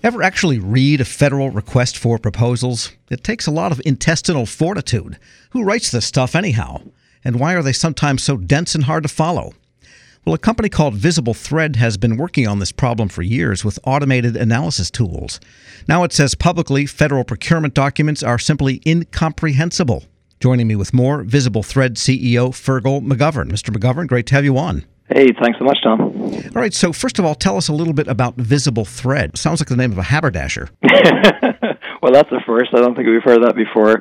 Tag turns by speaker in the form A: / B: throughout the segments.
A: Ever actually read a federal request for proposals? It takes a lot of intestinal fortitude. Who writes this stuff anyhow? And why are they sometimes so dense and hard to follow? Well, a company called Visible Thread has been working on this problem for years with automated analysis tools. Now it says publicly federal procurement documents are simply incomprehensible. Joining me with more, Visible Thread CEO Fergal McGovern. Mr. McGovern, great to have you on.
B: Hey, thanks so much, Tom.
A: All right, so first of all, tell us a little bit about Visible Thread. Sounds like the name of a haberdasher.
B: Well, that's a first. I don't think we've heard that before.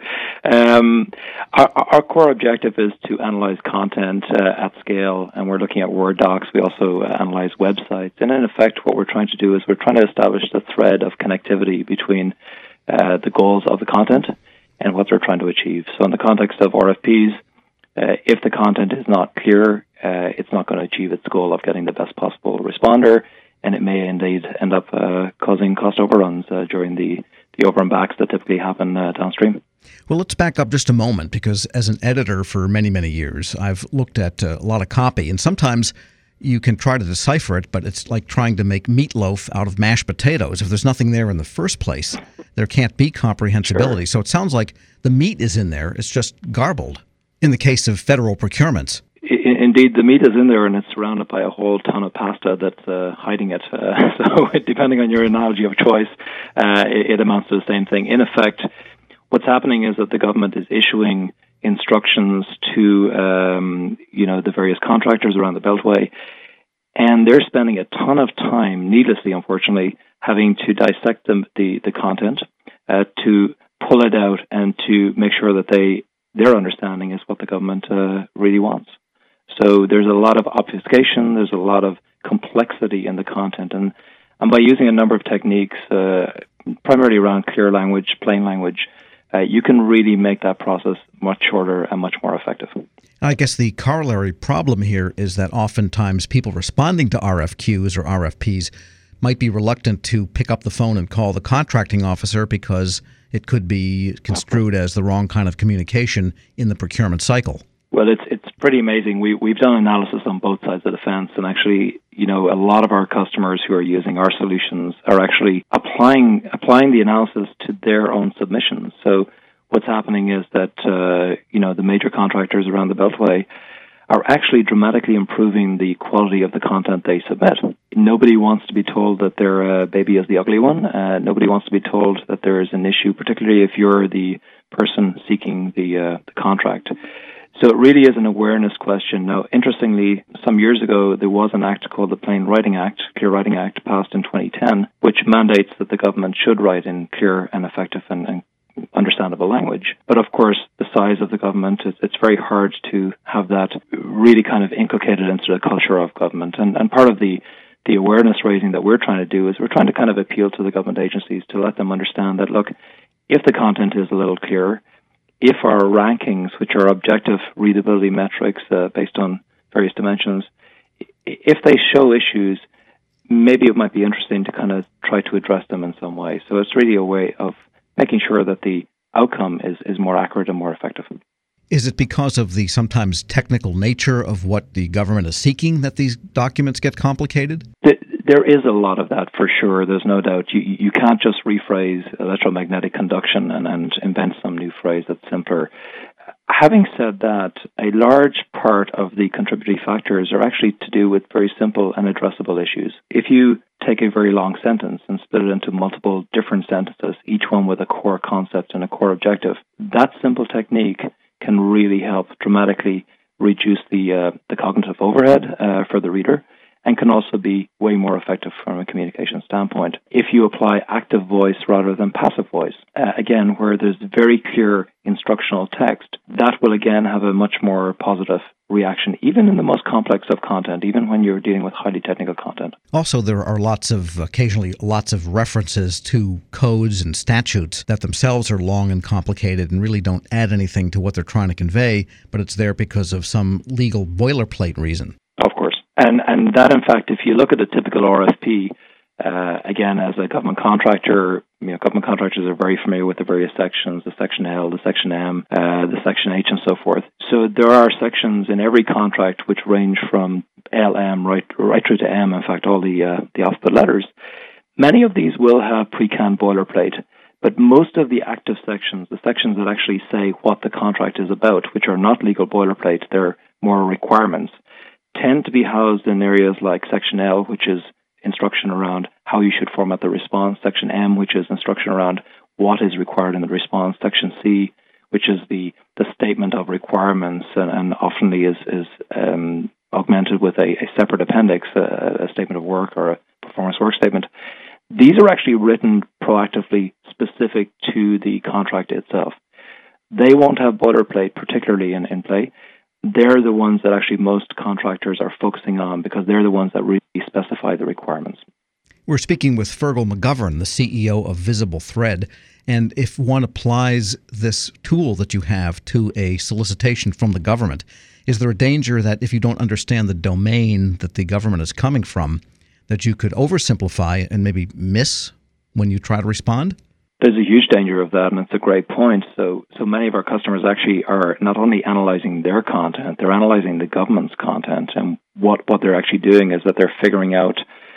B: Our core objective is to analyze content at scale, and we're looking at Word docs. We also analyze websites. And in effect, what we're trying to do is we're trying to establish the thread of connectivity between the goals of the content and what they're trying to achieve. So in the context of RFPs, if the content is not clear, it's not going to achieve its goal of getting the best possible responder, and it may indeed end up causing cost overruns during the over and backs that typically happen downstream.
A: Well, let's back up just a moment, because as an editor for many, many years, I've looked at a lot of copy, and sometimes you can try to decipher it, but it's like trying to make meatloaf out of mashed potatoes. If there's nothing there in the first place, there can't be comprehensibility. Sure. So it sounds like the meat is in there, it's just garbled in the case of federal procurements.
B: Indeed, the meat is in there, and it's surrounded by a whole ton of pasta that's hiding it. So depending on your analogy of choice, it amounts to the same thing. In effect, what's happening is that the government is issuing instructions to the various contractors around the Beltway, and they're spending a ton of time, needlessly, unfortunately, having to dissect the content, to pull it out and to make sure that their understanding is what the government really wants. So there's a lot of obfuscation, there's a lot of complexity in the content, and by using a number of techniques, primarily around clear language, plain language, you can really make that process much shorter and much more effective.
A: I guess the corollary problem here is that oftentimes people responding to RFQs or RFPs might be reluctant to pick up the phone and call the contracting officer because it could be construed as the wrong kind of communication in the procurement cycle.
B: Well, it's pretty amazing. We've done analysis on both sides of the fence, and actually, a lot of our customers who are using our solutions are actually applying the analysis to their own submissions. So what's happening is that the major contractors around the Beltway are actually dramatically improving the quality of the content they submit. Nobody wants to be told that their baby is the ugly one. Nobody wants to be told that there is an issue, particularly if you're the person seeking the contract. So it really is an awareness question. Now, interestingly, some years ago, there was an act called the Plain Writing Act, Clear Writing Act, passed in 2010, which mandates that the government should write in clear and effective and understandable language. But of course, the size of the government, it's very hard to have that really kind of inculcated into the culture of government. And part of the awareness raising that we're trying to do is we're trying to kind of appeal to the government agencies to let them understand that, look, if the content is a little clearer, if our rankings, which are objective readability metrics based on various dimensions, if they show issues, maybe it might be interesting to kind of try to address them in some way. So it's really a way of making sure that the outcome is more accurate and more effective.
A: Is it because of the sometimes technical nature of what the government is seeking that these documents get complicated?
B: There is a lot of that, for sure. There's no doubt. You can't just rephrase electromagnetic conduction and invent some new phrase that's simpler. Having said that, a large part of the contributory factors are actually to do with very simple and addressable issues. If you take a very long sentence and split it into multiple different sentences, each one with a core concept and a core objective, that simple technique can really help dramatically reduce the cognitive overhead for the reader, and can also be way more effective from a communication standpoint. If you apply active voice rather than passive voice, again, where there's very clear instructional text, that will again have a much more positive reaction, even in the most complex of content, even when you're dealing with highly technical content.
A: Also, there are occasionally lots of references to codes and statutes that themselves are long and complicated and really don't add anything to what they're trying to convey, but it's there because of some legal boilerplate reason.
B: Of course. And that, in fact, if you look at a typical RFP, again, as a government contractor, government contractors are very familiar with the various sections, the Section L, the Section M, the Section H, and so forth. So there are sections in every contract which range from LM right through to M, in fact, all the alphabet letters. Many of these will have pre-canned boilerplate, but most of the active sections, the sections that actually say what the contract is about, which are not legal boilerplate, they're more requirements, tend to be housed in areas like Section L, which is instruction around how you should format the response, Section M, which is instruction around what is required in the response, Section C, which is the statement of requirements, and often is augmented with a separate appendix, a statement of work or a performance work statement. These are actually written proactively specific to the contract itself. They won't have boilerplate particularly in play. They're the ones that actually most contractors are focusing on because they're the ones that really specify the requirements.
A: We're speaking with Fergal McGovern, the CEO of Visible Thread. And if one applies this tool that you have to a solicitation from the government, is there a danger that if you don't understand the domain that the government is coming from, that you could oversimplify and maybe miss when you try to respond?
B: There's a huge danger of that, and it's a great point. So many of our customers actually are not only analyzing their content, they're analyzing the government's content. And what they're actually doing is that they're figuring out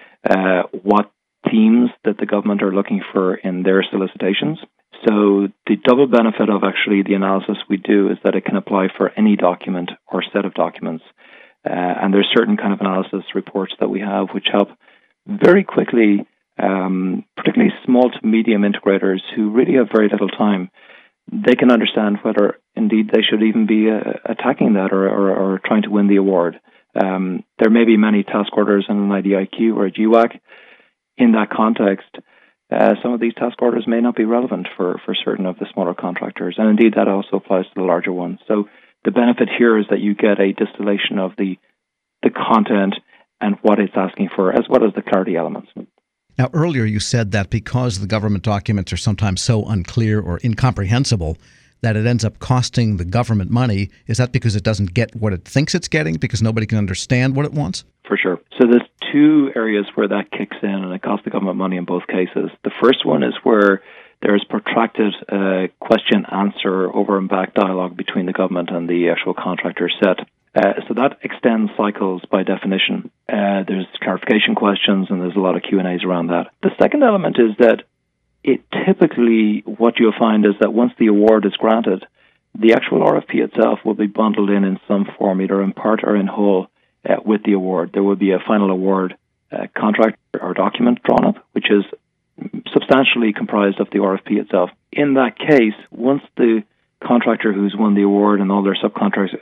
B: what themes that the government are looking for in their solicitations. So the double benefit of actually the analysis we do is that it can apply for any document or set of documents. And there's certain kind of analysis reports that we have which help very quickly, particularly small to medium integrators who really have very little time. They can understand whether indeed they should even be attacking that or trying to win the award. There may be many task orders in an IDIQ or a GWAC. In that context, some of these task orders may not be relevant for certain of the smaller contractors, and indeed that also applies to the larger ones. So the benefit here is that you get a distillation of the content and what it's asking for, as well as the clarity elements.
A: Now, earlier you said that because the government documents are sometimes so unclear or incomprehensible that it ends up costing the government money. Is that because it doesn't get what it thinks it's getting, because nobody can understand what it wants?
B: For sure. So there's two areas where that kicks in, and it costs the government money in both cases. The first one is where there's protracted question-answer over and back dialogue between the government and the actual contractor set. So that extends cycles by definition. There's clarification questions, and there's a lot of Q&As around that. The second element is that it typically, what you'll find is that once the award is granted, the actual RFP itself will be bundled in some form, either in part or in whole, with the award. There will be a final award contract or document drawn up, which is substantially comprised of the RFP itself. In that case, once the contractor who's won the award and all their subcontractors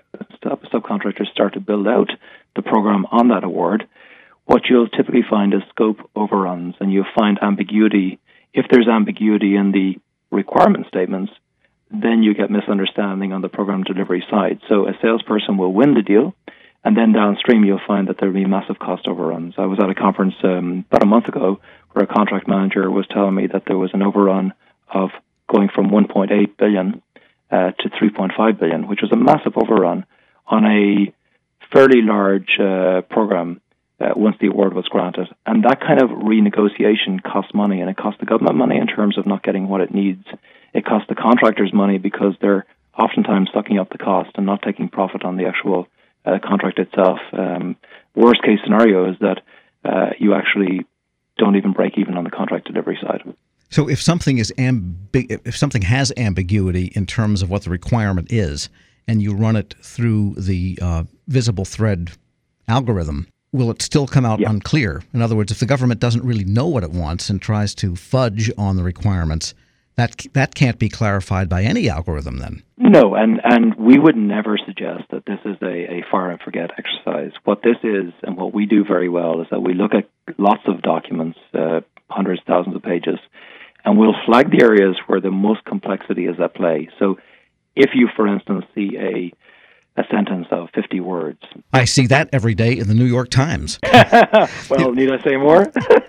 B: start to build out the program on that award, what you'll typically find is scope overruns, and you'll find ambiguity. If there's ambiguity in the requirement statements, then you get misunderstanding on the program delivery side. So a salesperson will win the deal, and then downstream you'll find that there will be massive cost overruns. I was at a conference about a month ago where a contract manager was telling me that there was an overrun of going from 1.8 billion to 3.5 billion, which was a massive overrun on a fairly large program once the award was granted. And that kind of renegotiation costs money, and it costs the government money in terms of not getting what it needs. It costs the contractors money because they're oftentimes sucking up the cost and not taking profit on the actual contract itself. Worst case scenario is that you actually don't even break even on the contract delivery side.
A: So if something is if something has ambiguity in terms of what the requirement is, and you run it through the Visible Thread algorithm, will it still come out unclear? In other words, if the government doesn't really know what it wants and tries to fudge on the requirements, that can't be clarified by any algorithm then.
B: No, and we would never suggest that this is a fire and forget exercise. What this is, and what we do very well, is that we look at lots of documents, hundreds, thousands of pages, and we'll flag the areas where the most complexity is at play. So if you, for instance, see a sentence of 50 words.
A: I see that every day in the New York Times.
B: Well, need I say more?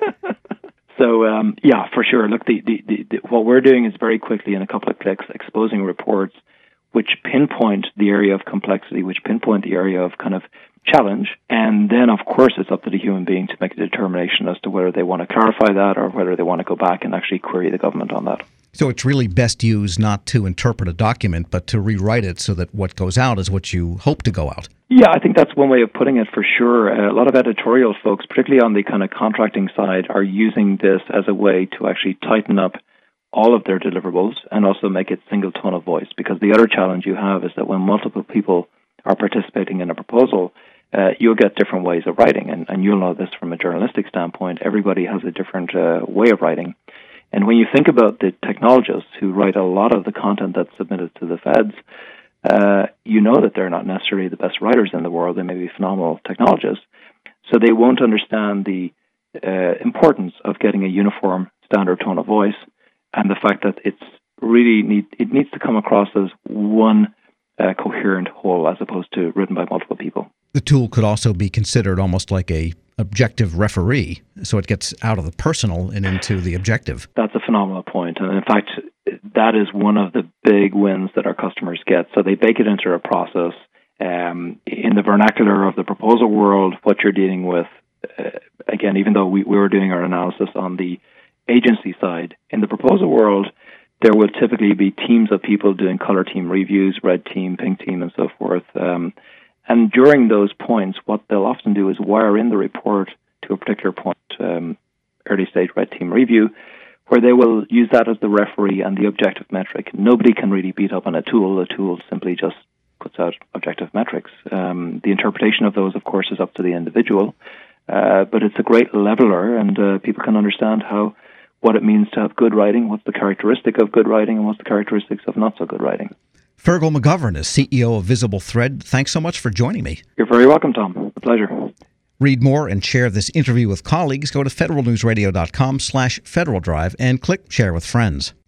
B: So, yeah, for sure. Look, what we're doing is very quickly, in a couple of clicks, exposing reports which pinpoint the area of complexity, which pinpoint the area of kind of challenge. And then, of course, it's up to the human being to make a determination as to whether they want to clarify that or whether they want to go back and actually query the government on that.
A: So it's really best used not to interpret a document, but to rewrite it so that what goes out is what you hope to go out.
B: Yeah, I think that's one way of putting it for sure. A lot of editorial folks, particularly on the kind of contracting side, are using this as a way to actually tighten up all of their deliverables and also make it single tone of voice. Because the other challenge you have is that when multiple people are participating in a proposal, you'll get different ways of writing. And you'll know this from a journalistic standpoint. Everybody has a different way of writing. And when you think about the technologists who write a lot of the content that's submitted to the feds, you know that they're not necessarily the best writers in the world. They may be phenomenal technologists. So they won't understand the importance of getting a uniform standard tone of voice and the fact that it needs to come across as one coherent whole as opposed to written by multiple people.
A: The tool could also be considered almost like a objective referee, so it gets out of the personal and into the objective.
B: That's a phenomenal point. And in fact, that is one of the big wins that our customers get. So they bake it into a process. In the vernacular of the proposal world, what you're dealing with, again, even though we were doing our analysis on the agency side, in the proposal world, there will typically be teams of people doing color team reviews, red team, pink team, and so forth. And during those points, what they'll often do is wire in the report to a particular point, early stage red team review, where they will use that as the referee and the objective metric. Nobody can really beat up on a tool. A tool simply just puts out objective metrics. The interpretation of those, of course, is up to the individual, but it's a great leveler, and people can understand what it means to have good writing, what's the characteristic of good writing, and what's the characteristics of not so good writing.
A: Fergal McGovern is CEO of Visible Thread. Thanks so much for joining me.
B: You're very welcome, Tom. A pleasure.
A: Read more and share this interview with colleagues. Go to federalnewsradio.com/Federal Drive and click Share with Friends.